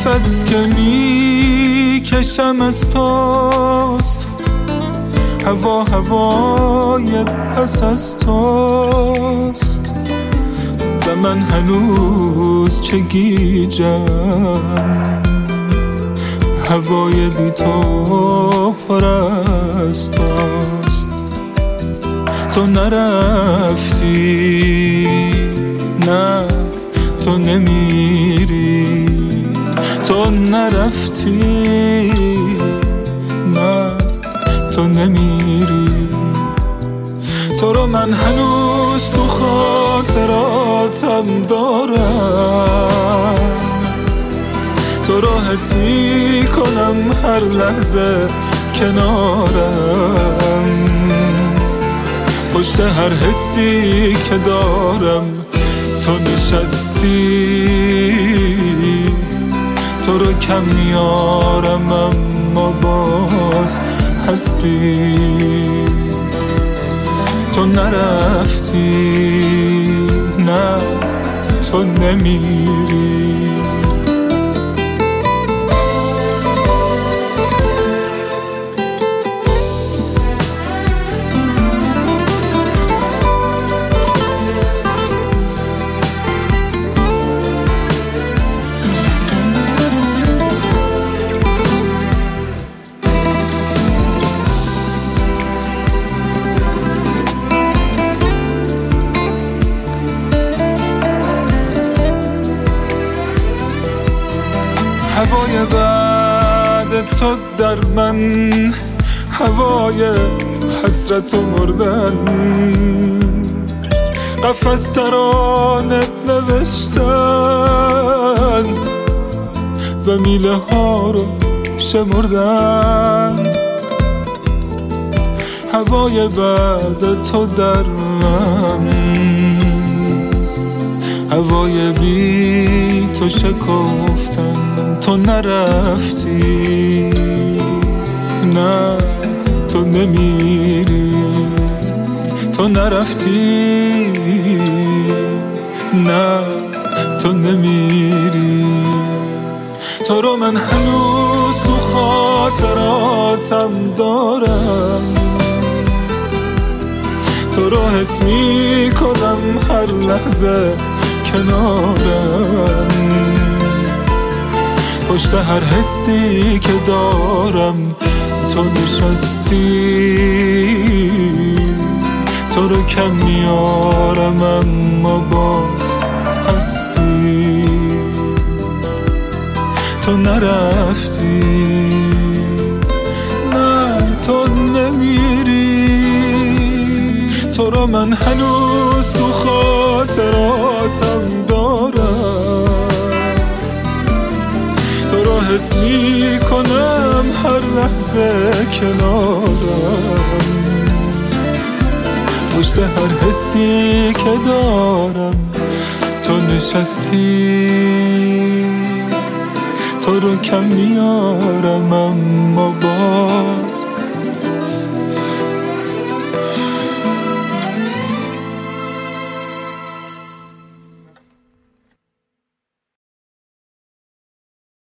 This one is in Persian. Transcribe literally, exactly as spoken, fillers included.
نفس که می کشم از توست، هوا هوای پس از توست. و من هنوز چه گیجم، هوای بی تو پر از توست. تو نرفتی، نه تو نمیری، تو نرفتی، نه تو نمیری. تو رو من هنوز تو خاطراتم دارم، تو رو حس می کنم هر لحظه کنارم. پشت هر حسی که دارم تو نشستی، تو رو کم میارم اما باز هستی. تو نرفتی، نه تو نمیری. هوای بعد تو در من، هوای حسرت و مردن. قفس ترانه نوشتن و میله ها رو شمردن. هوای بعد تو در من، هوای بی تو شکفتن. تو نرفتی، نه تو نمیری، تو نرفتی، نه تو نمیری. تو رو من هنوز تو خاطراتم دارم، تو رو حس می کنم هر لحظه کنارم. پشت هر حسی که دارم تو نشستی، تو رو کم میارم اما باز هستی. تو نرفتی، نه تو نمیری. تو رو من هنوز تو خاطراتم دارم، تو رو حس می کنم هر لحظه کنارم. پشت هر حسی که دارم تو نشستی، تو رو کم میارم اما با